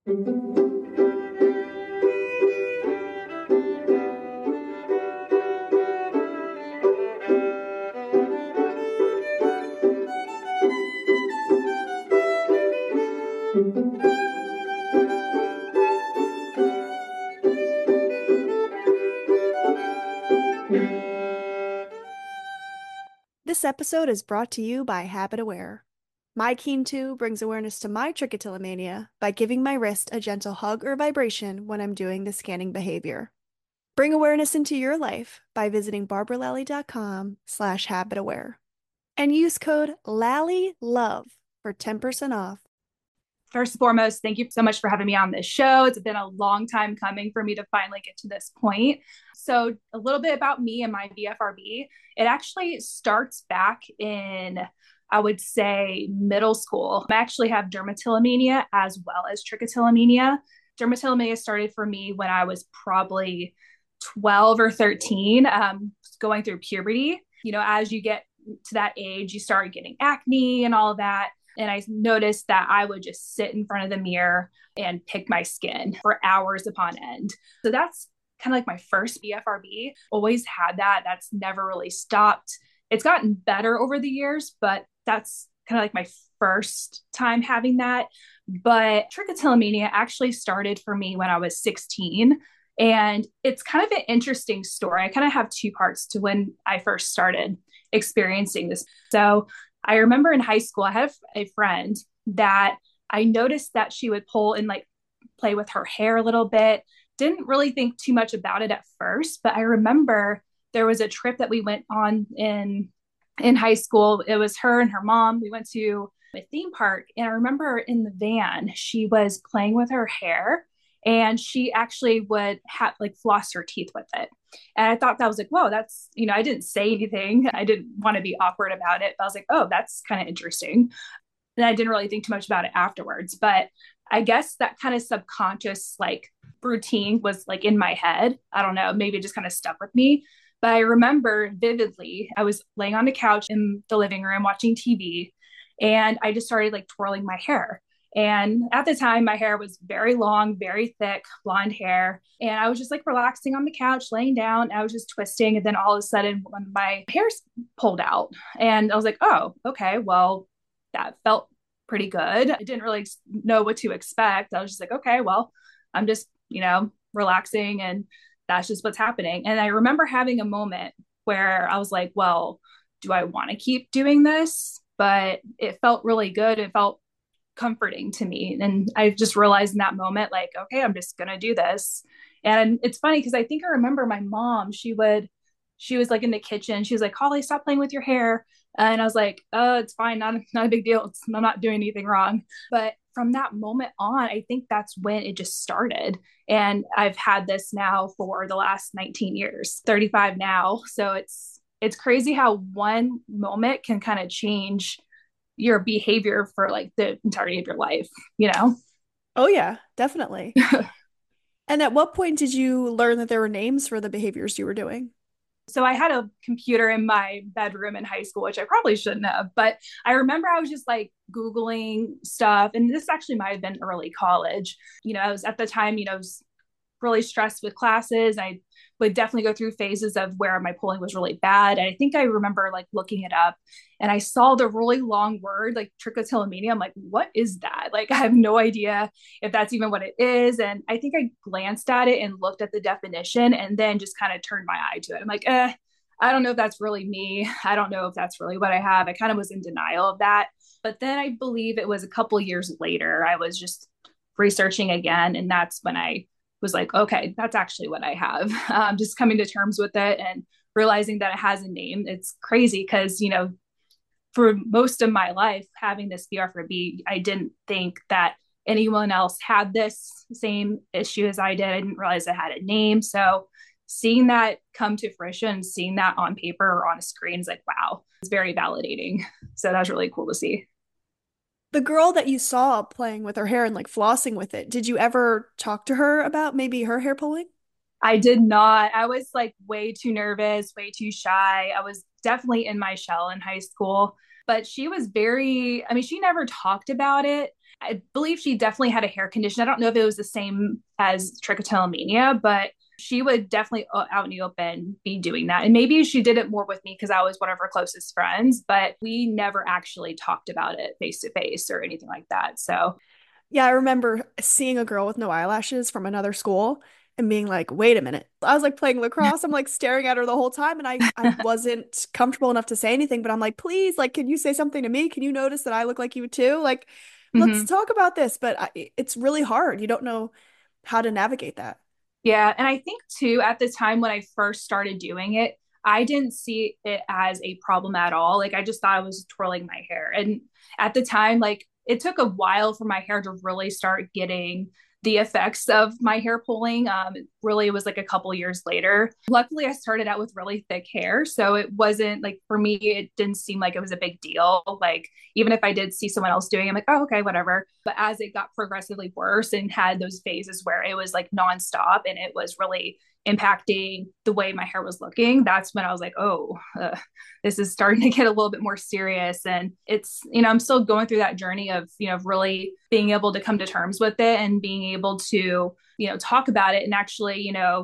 This episode is brought to you by Habit Aware. My Keen 2 brings awareness to my trichotillomania by giving my wrist a gentle hug or vibration when I'm doing the scanning behavior. Bring awareness into your life by visiting barbaralally.com/habitaware and use code LALLYLOVE for 10% off. First and foremost, thank you so much for having me on this show. It's been a long time coming for me to finally get to this point. So, a little bit about me and my BFRB. It actually starts back in, I would say, middle school. I actually have dermatillomania as well as trichotillomania. Dermatillomania started for me when I was probably 12 or 13, going through puberty. As you get to that age, you start getting acne and all of that. And I noticed that I would just sit in front of the mirror and pick my skin for hours upon end. So that's kind of like my first BFRB. Always had that. That's never really stopped. It's gotten better over the years, but that's kind of like my first time having that. But trichotillomania actually started for me when I was 16. And it's kind of an interesting story. I kind of have two parts to when I first started experiencing this. So I remember in high school, I had a friend that I noticed that she would pull and like play with her hair a little bit. Didn't really think too much about it at first, but I remember there was a trip that we went on in high school. It was her and her mom. We went to a theme park, and I remember in the van, she was playing with her hair, and she actually would have like floss her teeth with it. And I thought that was like, whoa, that's, I didn't say anything. I didn't want to be awkward about it. But I was like, oh, that's kind of interesting. And I didn't really think too much about it afterwards. But I guess that kind of subconscious like routine was like in my head. I don't know, maybe it just kind of stuck with me. But I remember vividly, I was laying on the couch in the living room watching TV, and I just started like twirling my hair. And at the time, my hair was very long, very thick, blonde hair. And I was just like relaxing on the couch, laying down. I was just twisting. And then all of a sudden, when my hair's pulled out, and I was like, oh, okay, well, that felt pretty good. I didn't really know what to expect. I was just like, okay, well, I'm just, relaxing, and that's just what's happening. And I remember having a moment where I was like, well, do I want to keep doing this? But it felt really good. It felt comforting to me. And I just realized in that moment, like, okay, I'm just going to do this. And it's funny because I think I remember my mom, she was like in the kitchen. She was like, Holly, stop playing with your hair. And I was like, oh, it's fine. Not a big deal. I'm not doing anything wrong. But from that moment on, I think that's when it just started. And I've had this now for the last 19 years, 35 now. So it's crazy how one moment can kind of change your behavior for like the entirety of your life, you know? Oh, yeah, definitely. And at what point did you learn that there were names for the behaviors you were doing? So I had a computer in my bedroom in high school, which I probably shouldn't have, but I remember I was just like Googling stuff. And this actually might have been early college. I was at the time, I was really stressed with classes. I would definitely go through phases of where my polling was really bad. And I think I remember like looking it up, and I saw the really long word like trichotillomania. I'm like, what is that? Like, I have no idea if that's even what it is. And I think I glanced at it and looked at the definition, and then just kind of turned my eye to it. I'm like, I don't know if that's really me. I don't know if that's really what I have. I kind of was in denial of that. But then I believe it was a couple years later, I was just researching again. And that's when I was like, okay, that's actually what I have. Just coming to terms with it and realizing that it has a name. It's crazy because, for most of my life having this BFRB, I didn't think that anyone else had this same issue as I did. I didn't realize it had a name. So seeing that come to fruition, seeing that on paper or on a screen is like, wow, it's very validating. So that's really cool to see. The girl that you saw playing with her hair and like flossing with it, did you ever talk to her about maybe her hair pulling? I did not. I was like way too nervous, way too shy. I was definitely in my shell in high school, but she was very, I mean, she never talked about it. I believe she definitely had a hair condition. I don't know if it was the same as trichotillomania, but she would definitely out in the open be doing that. And maybe she did it more with me because I was one of her closest friends, but we never actually talked about it face to face or anything like that. So, Yeah, I remember seeing a girl with no eyelashes from another school and being like, wait a minute. I was like playing lacrosse. I'm like staring at her the whole time and I wasn't comfortable enough to say anything, but I'm like, please, like, can you say something to me? Can you notice that I look like you too? Like, let's mm-hmm. talk about this. But it's really hard. You don't know how to navigate that. Yeah. And I think too, at the time when I first started doing it, I didn't see it as a problem at all. Like I just thought I was twirling my hair. And at the time, like it took a while for my hair to really start getting the effects of my hair pulling. It really was like a couple years later. Luckily, I started out with really thick hair. So it wasn't like for me, it didn't seem like it was a big deal. Like even if I did see someone else doing it, I'm like, oh, okay, whatever. But as it got progressively worse and had those phases where it was like nonstop and it was really impacting the way my hair was looking, that's when I was like, oh, this is starting to get a little bit more serious. And it's, I'm still going through that journey of, really being able to come to terms with it and being able to, talk about it and actually,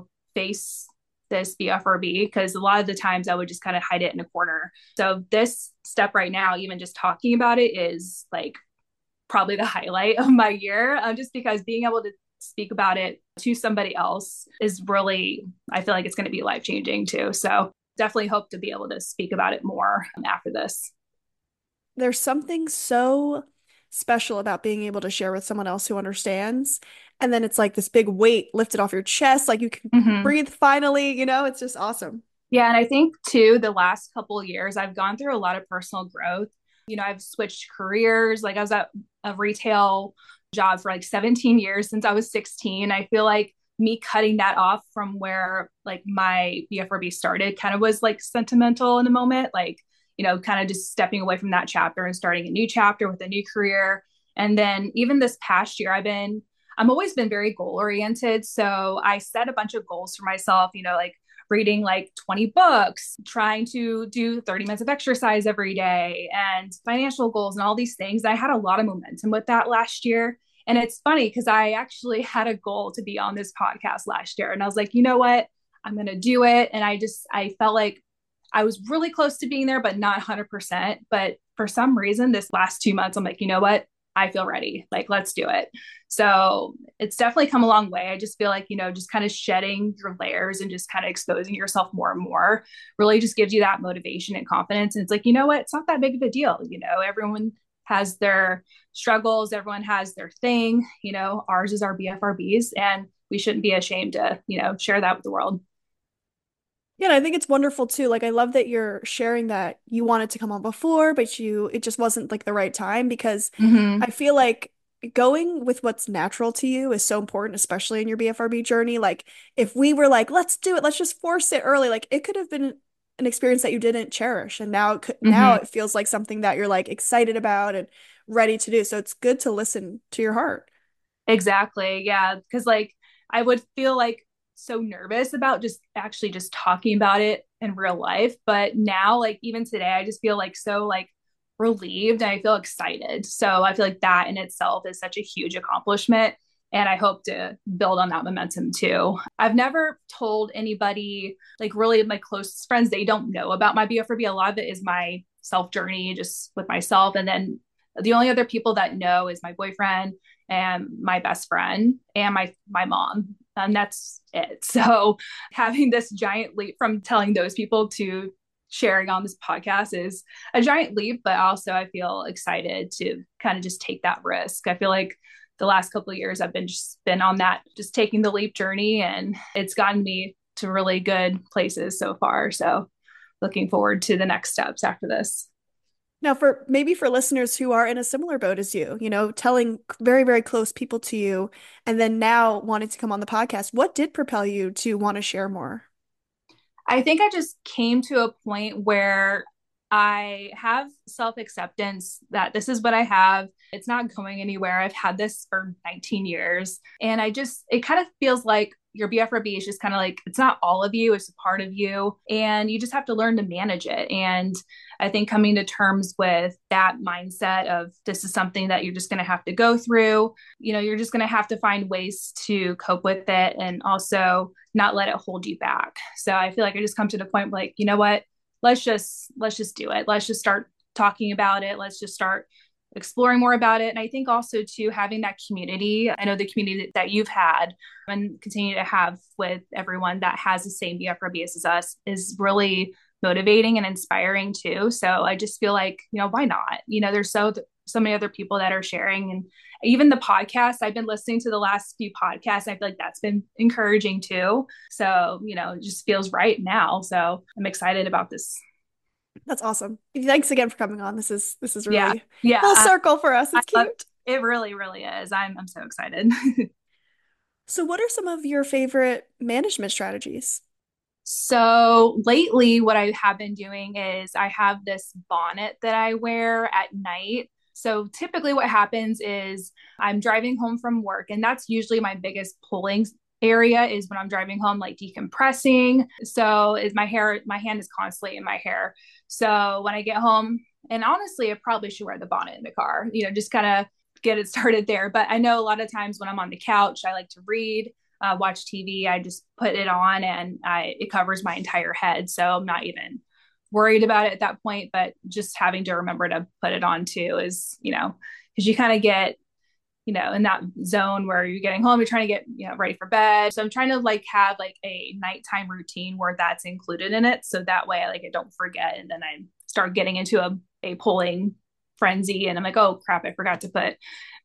face this BFRB because a lot of the times I would just kind of hide it in a corner. So this step right now, even just talking about it is like probably the highlight of my year, just because being able to speak about it to somebody else is really, I feel like it's going to be life changing too. So definitely hope to be able to speak about it more after this. There's something so special about being able to share with someone else who understands. And then it's like this big weight lifted off your chest, like you can Mm-hmm. breathe finally, it's just awesome. Yeah. And I think too, the last couple of years, I've gone through a lot of personal growth. I've switched careers. Like I was at a retail job for like 17 years since I was 16. I feel like me cutting that off from where like my BFRB started kind of was like sentimental in the moment. Like, kind of just stepping away from that chapter and starting a new chapter with a new career. And then even this past year, I'm always been very goal oriented. So I set a bunch of goals for myself, like reading like 20 books, trying to do 30 minutes of exercise every day, and financial goals and all these things. I had a lot of momentum with that last year. And it's funny because I actually had a goal to be on this podcast last year. And I was like, you know what? I'm going to do it. And I felt like I was really close to being there, but not 100%. But for some reason, this last 2 months, I'm like, you know what? I feel ready. Like, let's do it. So it's definitely come a long way. I just feel like, just kind of shedding your layers and just kind of exposing yourself more and more really just gives you that motivation and confidence. And it's like, you know what? It's not that big of a deal. Everyone has their struggles, everyone has their thing. Ours is our BFRBs, and we shouldn't be ashamed to, share that with the world. Yeah, and I think it's wonderful too. Like I love that you're sharing that you wanted to come on before, but it just wasn't like the right time because Mm-hmm. I feel like going with what's natural to you is so important, especially in your BFRB journey. Like if we were like, let's do it, let's just force it early, like it could have been an experience that you didn't cherish. And now Mm-hmm. it feels like something that you're like excited about and ready to do. So it's good to listen to your heart. Exactly. Yeah. Because like I would feel like so nervous about just actually just talking about it in real life. But now, like even today, I just feel like so like relieved and I feel excited. So I feel like that in itself is such a huge accomplishment. And I hope to build on that momentum too. I've never told anybody, like really my closest friends, they don't know about my BFRB. A lot of it is my self journey just with myself. And then the only other people that know is my boyfriend and my best friend and my mom, and that's it. So having this giant leap from telling those people to sharing on this podcast is a giant leap, but also I feel excited to kind of just take that risk. I feel like the last couple of years I've been on that just taking the leap journey, and it's gotten me to really good places so far. So looking forward to the next steps after this. Now, for listeners who are in a similar boat as you, telling very, very close people to you, and then now wanting to come on the podcast, what did propel you to want to share more? I think I just came to a point where I have self acceptance that this is what I have. It's not going anywhere. I've had this for 19 years. And it kind of feels like, your BFRB is just kind of like, it's not all of you, it's a part of you. And you just have to learn to manage it. And I think coming to terms with that mindset of this is something that you're just going to have to go through, you're just going to have to find ways to cope with it and also not let it hold you back. So I feel like I just come to the point like, you know what, let's just do it. Let's just start talking about it. Let's just start exploring more about it. And I think also too, having that community, I know the community that you've had and continue to have with everyone that has the same BFRBS as us is really motivating and inspiring too. So I just feel like, why not? There's so many other people that are sharing, and even the podcast, I've been listening to the last few podcasts. I feel like that's been encouraging too. So, it just feels right now. So I'm excited about this. That's awesome. Thanks again for coming on. This is Yeah. really Yeah. full circle for us. It's cute. It really, really is. I'm so excited. So what are some of your favorite management strategies? So lately, what I have been doing is I have this bonnet that I wear at night. So typically, what happens is I'm driving home from work, and that's usually my biggest pulling area is when I'm driving home, like decompressing. So is my hand is constantly in my hair. So when I get home, and honestly, I probably should wear the bonnet in the car, just kind of get it started there. But I know a lot of times when I'm on the couch, I like to read, watch TV. I just put it on and it covers my entire head. So I'm not even worried about it at that point, but just having to remember to put it on too is, because you kind of get, in that zone where you're getting home, you're trying to get, ready for bed. So I'm trying to like have like a nighttime routine where that's included in it. So that way I don't forget. And then I start getting into a pulling frenzy and I'm like, oh crap, I forgot to put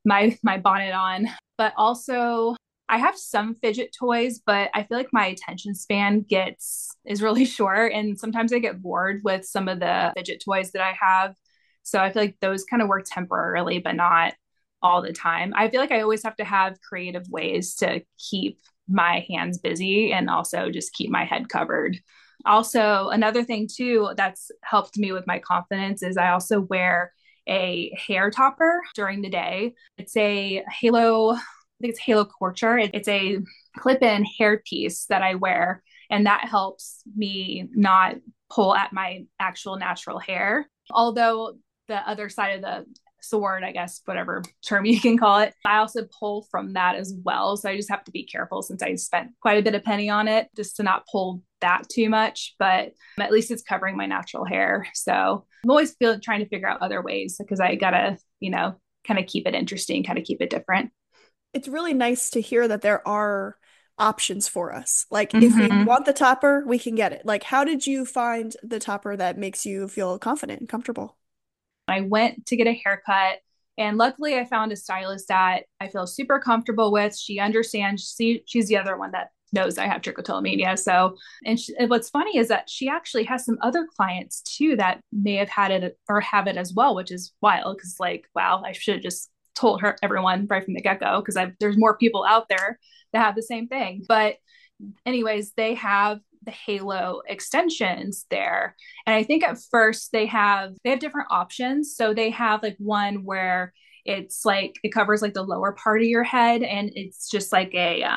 my bonnet on. But also I have some fidget toys, but I feel like my attention span is really short. And sometimes I get bored with some of the fidget toys that I have. So I feel like those kind of work temporarily, but not all the time. I feel like I always have to have creative ways to keep my hands busy and also just keep my head covered. Also, another thing too that's helped me with my confidence is I also wear a hair topper during the day. It's a Halo, I think it's Halo Culture. It's a clip-in hair piece that I wear, and that helps me not pull at my actual natural hair. Although the other side of the sword, I guess, whatever term you can call it, I also pull from that as well. So I just have to be careful since I spent quite a bit of penny on it just to not pull that too much. But at least it's covering my natural hair. So I'm always trying to figure out other ways because I gotta, kind of keep it interesting, kind of keep it different. It's really nice to hear that there are options for us. Like if we Mm-hmm. want the topper, we can get it. Like how did you find the topper that makes you feel confident and comfortable? I went to get a haircut, and luckily I found a stylist that I feel super comfortable with. She understands. She's the other one that knows I have trichotillomania. So, and what's funny is that she actually has some other clients too that may have had it or have it as well, which is wild because like, wow, I should have just told everyone right from the get go because there's more people out there that have the same thing. But anyways, they have the Halo extensions there. And I think at first they have different options. So they have like one where it's like it covers like the lower part of your head and it's just like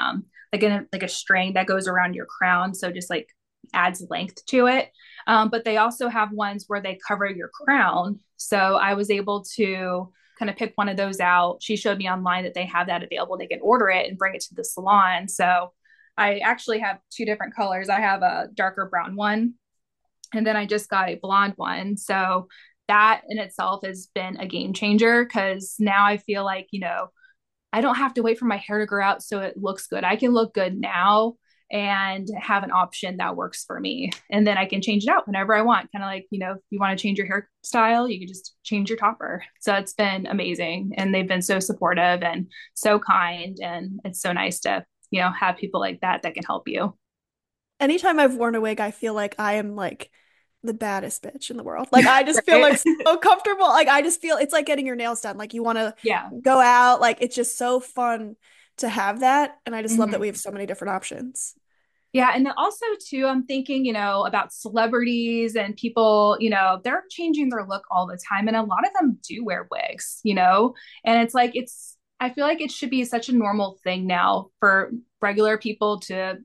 a string that goes around your crown. So just like adds length to it. But they also have ones where they cover your crown. So I was able to kind of pick one of those out. She showed me online that they have that available. They can order it and bring it to the salon. So I actually have two different colors. I have a darker brown one, and then I just got a blonde one. So that in itself has been a game changer because now I feel like, I don't have to wait for my hair to grow out so it looks good. I can look good now and have an option that works for me. And then I can change it out whenever I want. Kind of like, if you want to change your hairstyle, you can just change your topper. So it's been amazing. And they've been so supportive and so kind. And it's so nice to, have people like that that can help you. Anytime I've worn a wig, I feel like I am like the baddest bitch in the world. Like I just feel Right? like so comfortable. Like I just feel it's like getting your nails done. Like you want to Yeah. go out. Like it's just so fun to have that. And I just love that we Mm-hmm. have so many different options. Yeah. And then also, too, I'm thinking, about celebrities and people, they're changing their look all the time. And a lot of them do wear wigs, and it's like, I feel like it should be such a normal thing now for regular people to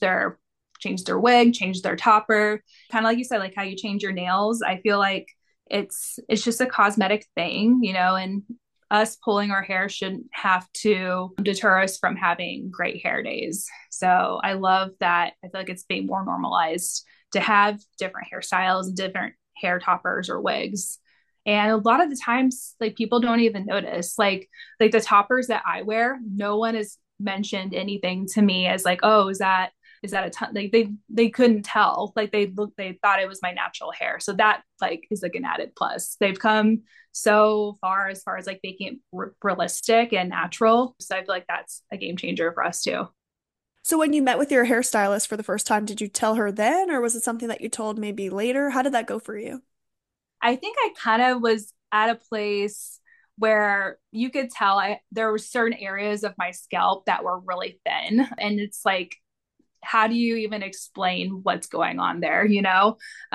change their wig, change their topper, kind of like you said, like how you change your nails. I feel like it's just a cosmetic thing, you know, and us pulling our hair shouldn't have to deter us from having great hair days. So I love that. I feel like it's being more normalized to have different hairstyles and different hair toppers or wigs. And a lot of the times, like people don't even notice. Like the toppers that I wear, no one has mentioned anything to me as like, oh, is that a ton? Like they couldn't tell. Like they thought it was my natural hair. So that like is like an added plus. They've come so far as like making it realistic and natural. So I feel like that's a game changer for us too. So when you met with your hairstylist for the first time, did you tell her then, or was it something that you told maybe later? How did that go for you? I think I kind of was at a place where you could tell there were certain areas of my scalp that were really thin, and it's like how do you even explain what's going on there, you know?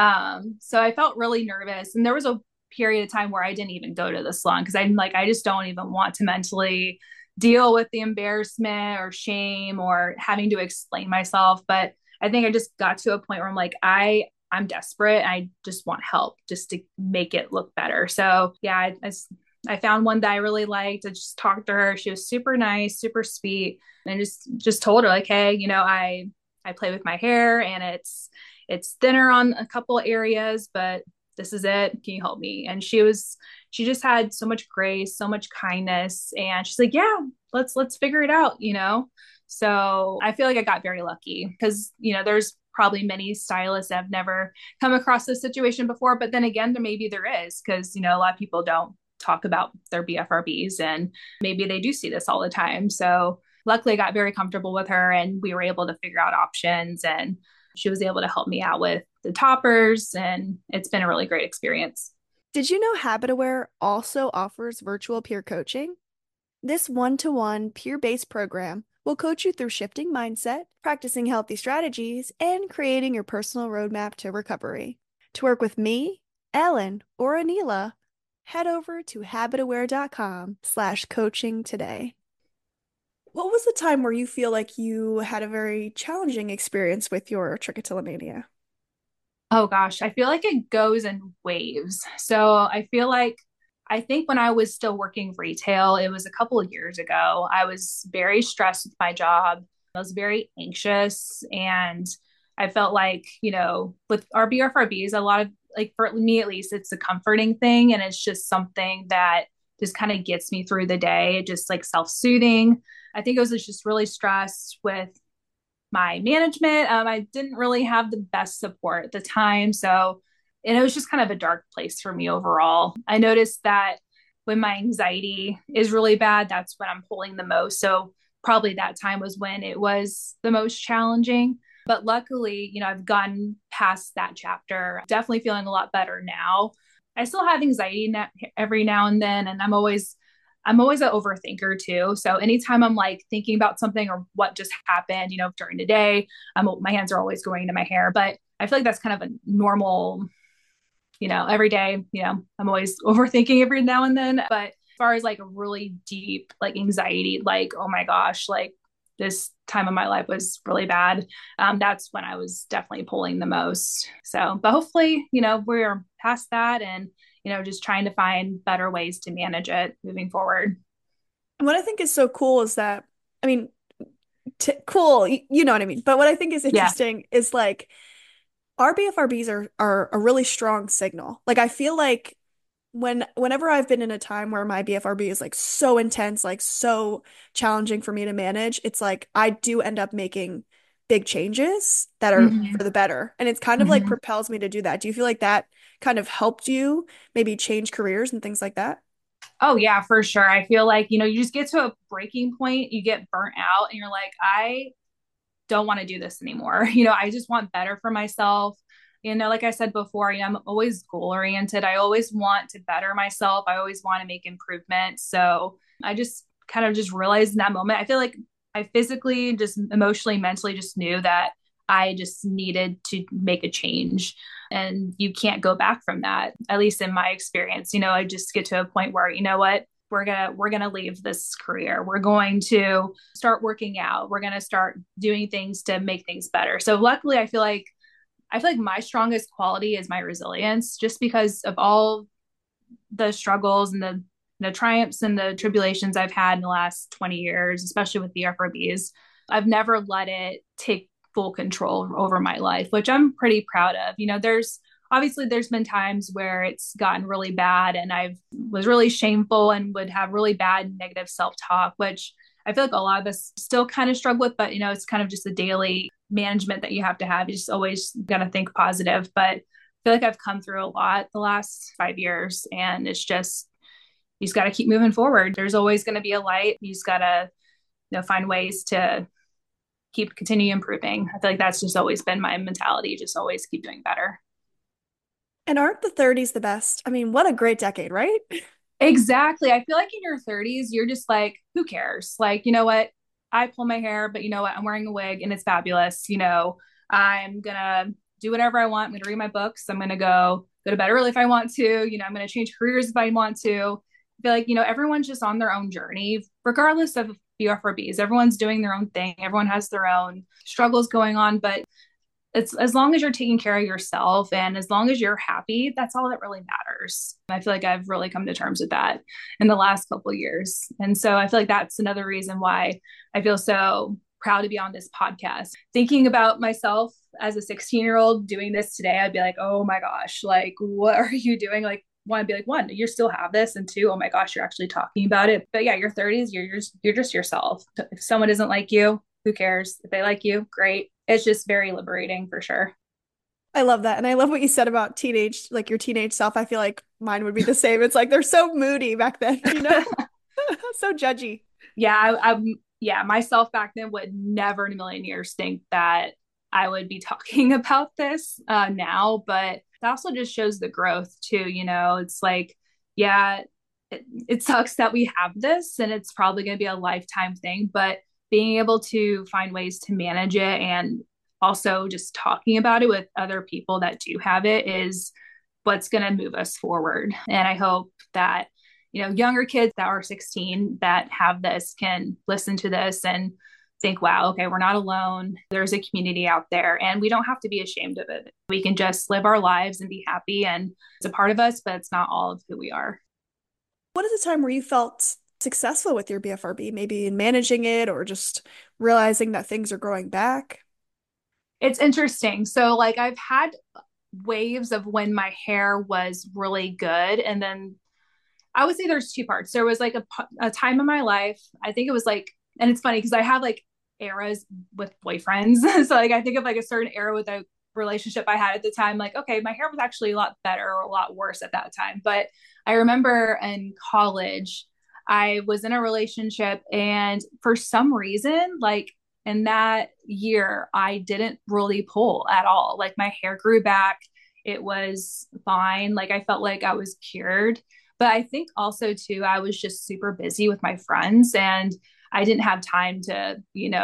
So I felt really nervous. And there was a period of time where I didn't even go to the salon because I'm like, I just don't even want to mentally deal with the embarrassment or shame or having to explain myself. But I think I just got to a point where I'm like, I'm desperate. I just want help just to make it look better. So yeah, I found one that I really liked. I just talked to her. She was super nice, super sweet, and just told her like, hey, you know, I play with my hair and it's thinner on a couple areas, but this is it. Can you help me? And she just had so much grace, so much kindness, and she's like, yeah, let's figure it out, you know. So I feel like I got very lucky because you know there's probably many stylists that have never come across this situation before, but then again, maybe there is because you know a lot of people don't talk about their BFRBs and maybe they do see this all the time. So luckily I got very comfortable with her and we were able to figure out options and she was able to help me out with the toppers and it's been a really great experience. Did you know Habit Aware also offers virtual peer coaching? This one-to-one peer-based program will coach you through shifting mindset, practicing healthy strategies, and creating your personal roadmap to recovery. To work with me, Ellen, or Anila, head over to habitaware.com/coaching today. What was the time where you feel like you had a very challenging experience with your trichotillomania? Oh gosh, I feel like it goes in waves. So I feel like I think when I was still working retail, it was a couple of years ago, I was very stressed with my job. I was very anxious and I felt like, you know, with our BFRBs, a lot of like for me at least, it's a comforting thing and it's just something that just kind of gets me through the day, just like self-soothing. I think I was just really stressed with my management. I didn't really have the best support at the time. So, and it was just kind of a dark place for me overall. I noticed that when my anxiety is really bad, that's when I'm pulling the most. So, probably that time was when it was the most challenging. But luckily, you know, I've gotten past that chapter, definitely feeling a lot better now. I still have anxiety every now and then, and I'm always an overthinker too. So anytime I'm like thinking about something or what just happened, you know, during the day, my hands are always going into my hair. But I feel like that's kind of a normal, you know, every day, you know, I'm always overthinking every now and then. But as far as like a really deep like anxiety, like, oh my gosh, like this time of my life was really bad. That's when I was definitely pulling the most. So, but hopefully, you know, we're past that and, you know, just trying to find better ways to manage it moving forward. And what I think is so cool is that, I mean, t cool, you know what I mean. But what I think is Yeah. interesting is like our BFRBs are a really strong signal. Like I feel like whenever I've been in a time where my BFRB is like so intense, like so challenging for me to manage, it's like I do end up making big changes that are Mm-hmm. for the better. And it's kind of like Mm-hmm. propels me to do that. Do you feel like that kind of helped you maybe change careers and things like that? Oh yeah, for sure. I feel like, you know, you just get to a breaking point, you get burnt out and you're like, I don't want to do this anymore. You know, I just want better for myself. You know, like I said before, you know, I'm always goal oriented. I always want to better myself. I always want to make improvements. So I just kind of just realized in that moment, I feel like I physically, just emotionally, mentally just knew that I just needed to make a change. And you can't go back from that, at least in my experience. You know, I just get to a point where, you know what? we're gonna leave this career. We're going to start working out. We're gonna start doing things to make things better. So luckily, I feel like my strongest quality is my resilience, just because of all the struggles and the triumphs and the tribulations I've had in the last 20 years, especially with the FRBs. I've never let it take full control over my life, which I'm pretty proud of. There's been times where it's gotten really bad and I was really shameful and would have really bad negative self-talk, which I feel like a lot of us still kind of struggle with, but it's kind of just the daily management that you have to have. You just always got to think positive. But I feel like I've come through a lot the last 5 years, and it's just, you just got to keep moving forward. There's always going to be a light. You just got to, find ways to continue improving. I feel like that's just always been my mentality, just always keep doing better. And aren't the 30s the best? I mean, what a great decade, right? Exactly. I feel like in your 30s, you're just like, who cares? Like, you know what? I pull my hair, but you know what? I'm wearing a wig and it's fabulous. I'm gonna do whatever I want. I'm gonna read my books. I'm gonna go to bed early if I want to. I'm gonna change careers if I want to. I feel like, everyone's just on their own journey, regardless of BFRBs. Everyone's doing their own thing. Everyone has their own struggles going on, but it's as long as you're taking care of yourself and as long as you're happy, that's all that really matters. I feel like I've really come to terms with that in the last couple of years. And so I feel like that's another reason why I feel so proud to be on this podcast. Thinking about myself as a 16-year-old doing this today, I'd be like, oh my gosh, like, what are you doing? Like, one, I'd be like, one, you still have this, and two, oh my gosh, you're actually talking about it. But yeah, your 30s, you're just yourself. If someone doesn't like you, who cares? If they like you, great. It's just very liberating for sure. I love that. And I love what you said about teenage, like your teenage self. I feel like mine would be the same. It's like they're so moody back then, you know? So judgy. Yeah, yeah, myself back then would never in a million years think that I would be talking about this now, but that also just shows the growth too. It's like, yeah, it sucks that we have this and it's probably going to be a lifetime thing, but being able to find ways to manage it and also just talking about it with other people that do have it is what's going to move us forward. And I hope that, younger kids that are 16 that have this can listen to this and think, wow, okay, we're not alone. There's a community out there and we don't have to be ashamed of it. We can just live our lives and be happy. And it's a part of us, but it's not all of who we are. What is a time where you felt successful with your BFRB, maybe in managing it or just realizing that things are growing back? It's interesting. So, like, I've had waves of when my hair was really good. And then I would say there's two parts. There was like a time in my life, I think it was like, and it's funny because I have like eras with boyfriends. So like I think of like a certain era with a relationship I had at the time, like, okay, my hair was actually a lot better or a lot worse at that time. But I remember in college, I was in a relationship and for some reason, like in that year, I didn't really pull at all. Like my hair grew back. It was fine. Like I felt like I was cured. But I think also too, I was just super busy with my friends and I didn't have time to,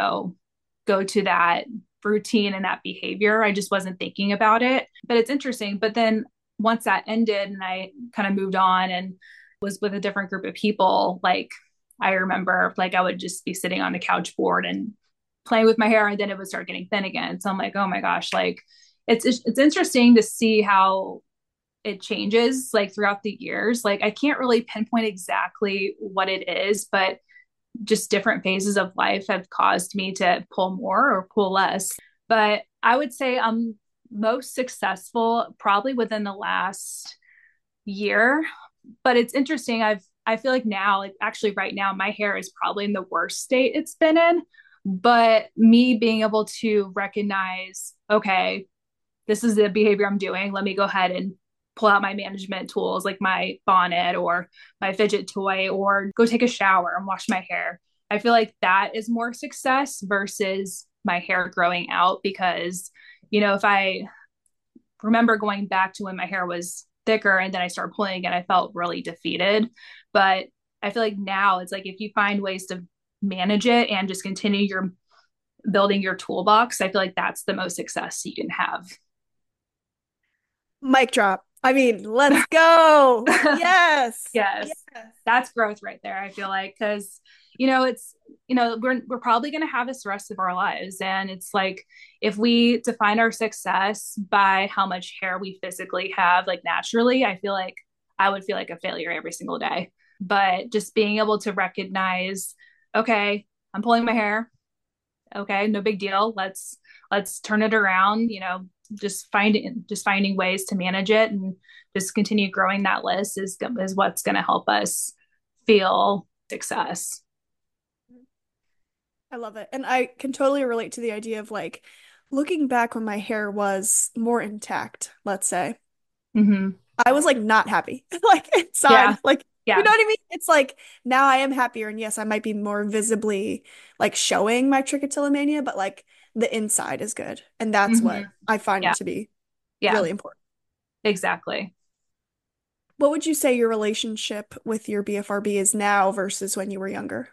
go to that routine and that behavior. I just wasn't thinking about it. But it's interesting. But then once that ended and I kind of moved on and was with a different group of people, like I remember like I would just be sitting on the couch board and playing with my hair and then it would start getting thin again. So I'm like, oh my gosh, like it's interesting to see how it changes like throughout the years. Like I can't really pinpoint exactly what it is, but just different phases of life have caused me to pull more or pull less. But I would say I'm most successful probably within the last year. But it's interesting. I feel like now, like actually right now, my hair is probably in the worst state it's been in. But me being able to recognize, okay, this is the behavior I'm doing. Let me go ahead and pull out my management tools like my bonnet or my fidget toy or go take a shower and wash my hair. I feel like that is more success versus my hair growing out because, if I remember going back to when my hair was thicker and then I started pulling again, I felt really defeated. But I feel like now it's like if you find ways to manage it and just continue your building your toolbox, I feel like that's the most success you can have. Mic drop. I mean, let's go. Yes. Yes. Yes, that's growth right there. I feel like because it's we're probably going to have this the rest of our lives, and it's like if we define our success by how much hair we physically have, like naturally, I feel like I would feel like a failure every single day. But just being able to recognize, okay, I'm pulling my hair. Okay, no big deal. Let's turn it around. Just finding ways to manage it and just continue growing that list is what's going to help us feel success. I love it. And I can totally relate to the idea of like looking back when my hair was more intact, let's say. Mm-hmm. I was like not happy, like Yeah, inside, like, you yeah, know what I mean? It's like now I am happier. And yes, I might be more visibly like showing my trichotillomania, but like the inside is good. And that's mm-hmm. what I find Yeah, to be yeah, really important. exactly. What would you say your relationship with your BFRB is now versus when you were younger?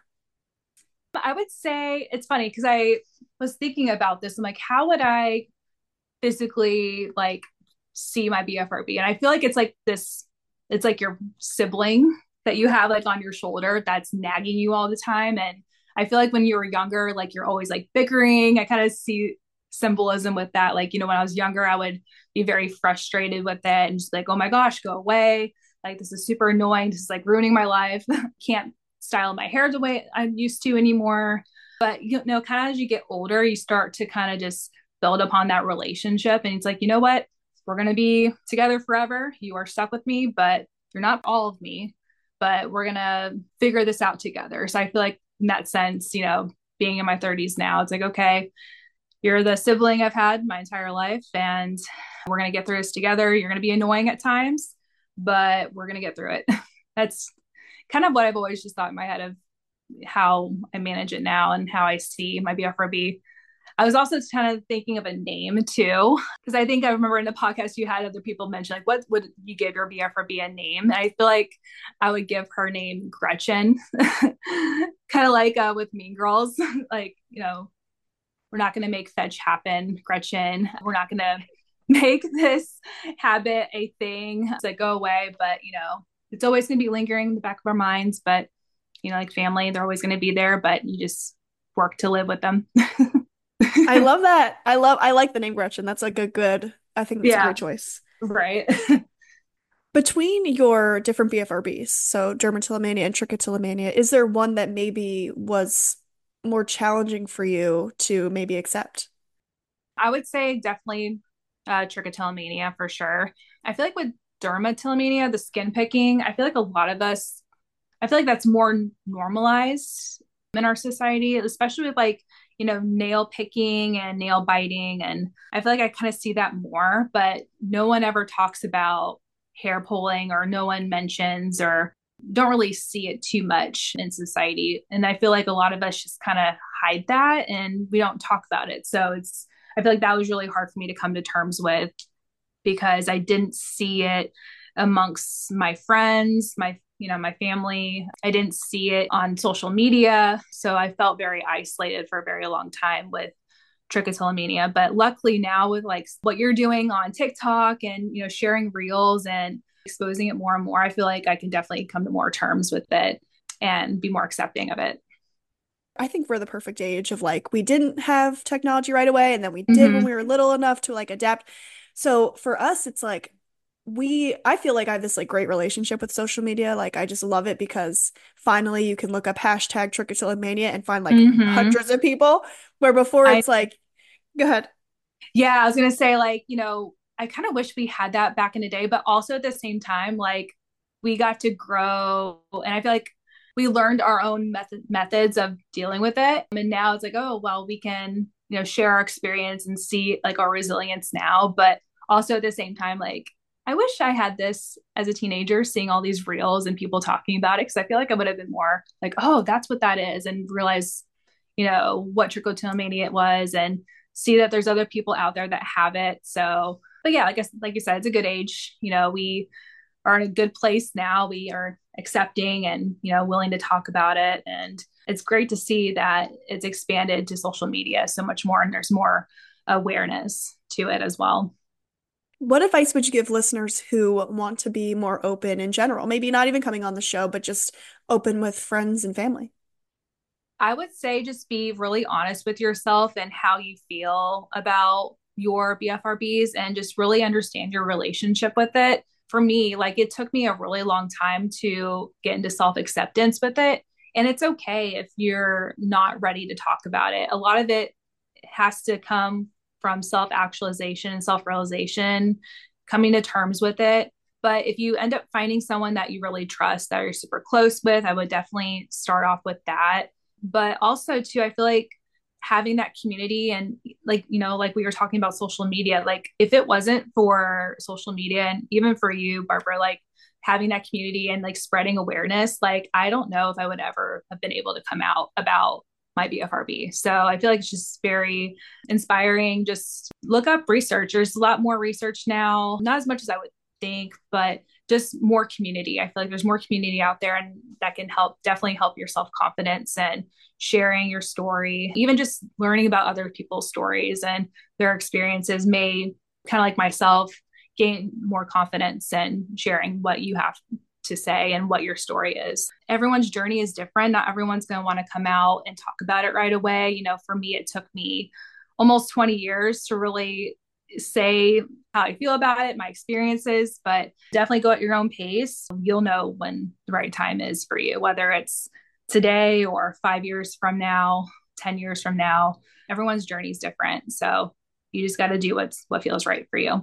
I would say it's funny because I was thinking about this. I'm like, how would I physically like see my BFRB? And I feel like it's like your sibling that you have like on your shoulder that's nagging you all the time. And I feel like when you were younger, like you're always like bickering. I kind of see symbolism with that. Like, when I was younger, I would be very frustrated with it and just like, oh my gosh, go away. Like, this is super annoying. This is like ruining my life. Can't style my hair the way I'm used to anymore. But, kind of as you get older, you start to kind of just build upon that relationship. And it's like, you know what? We're going to be together forever. You are stuck with me, but you're not all of me, but we're going to figure this out together. So I feel like in that sense, being in my 30s now, it's like, okay, you're the sibling I've had my entire life, and we're going to get through this together. You're going to be annoying at times, but we're going to get through it. That's kind of what I've always just thought in my head of how I manage it now and how I see my BFRB. I was also kind of thinking of a name too, because I think I remember in the podcast you had other people mention like, what would you give your BFRB a name? And I feel like I would give her name Gretchen, kind of like with Mean Girls, like we're not going to make fetch happen, Gretchen. We're not going to make this habit a thing that go away, but it's always going to be lingering in the back of our minds. But like family, they're always going to be there, but you just work to live with them. I love that. I like the name Gretchen. That's like a good, I think that's a Yeah, great choice. right. Between your different BFRBs, so dermatillomania and trichotillomania, is there one that maybe was more challenging for you to maybe accept? I would say definitely trichotillomania for sure. I feel like with dermatillomania, the skin picking, I feel like a lot of us, I feel like that's more normalized in our society, especially with like, nail picking and nail biting. And I feel like I kind of see that more, but no one ever talks about hair pulling, or no one mentions or don't really see it too much in society. And I feel like a lot of us just kind of hide that and we don't talk about it. So I feel like that was really hard for me to come to terms with because I didn't see it amongst my friends, my family. I didn't see it on social media. So I felt very isolated for a very long time with trichotillomania. But luckily now with like what you're doing on TikTok and, sharing reels and exposing it more and more, I feel like I can definitely come to more terms with it and be more accepting of it. I think we're the perfect age of like we didn't have technology right away and then we did when Mm-hmm. we were little enough to like adapt. So for us it's like I feel like I have this like great relationship with social media. Like I just love it because finally you can look up hashtag trichotillomania and find like Mm-hmm. hundreds of people where before I it's like go ahead. Yeah, I was gonna say like, I kind of wish we had that back in the day, but also at the same time, like we got to grow and I feel like we learned our own methods of dealing with it. And now it's like, oh, well, we can, share our experience and see like our resilience now. But also at the same time, like I wish I had this as a teenager, seeing all these reels and people talking about it. Cause I feel like I would have been more like, oh, that's what that is, and realize, what trichotillomania it was and see that there's other people out there that have it. So, but yeah, I guess like you said, it's a good age. We are in a good place now. We are accepting and willing to talk about it, and it's great to see that it's expanded to social media so much more, and there's more awareness to it as well. What advice would you give listeners who want to be more open in general? Maybe not even coming on the show, but just open with friends and family. I would say just be really honest with yourself and how you feel about your BFRBs and just really understand your relationship with it. For me, like it took me a really long time to get into self acceptance with it. And it's okay if you're not ready to talk about it. A lot of it has to come from self actualization and self realization, coming to terms with it. But if you end up finding someone that you really trust, that you're super close with, I would definitely start off with that. But also, too, I feel like having that community and like, like we were talking about social media, like if it wasn't for social media and even for you, Barbara, like having that community and like spreading awareness, like I don't know if I would ever have been able to come out about my BFRB. So I feel like it's just very inspiring. Just look up research. There's a lot more research now, not as much as I would think, but just more community. I feel like there's more community out there and that can definitely help your self confidence and sharing your story, even just learning about other people's stories and their experiences may kind of like myself gain more confidence in sharing what you have to say and what your story is. Everyone's journey is different. Not everyone's going to want to come out and talk about it right away. For me, it took me almost 20 years to really say how I feel about it, my experiences, but definitely go at your own pace. You'll know when the right time is for you, whether it's today or 5 years from now, 10 years from now. Everyone's journey is different. So you just got to do what feels right for you.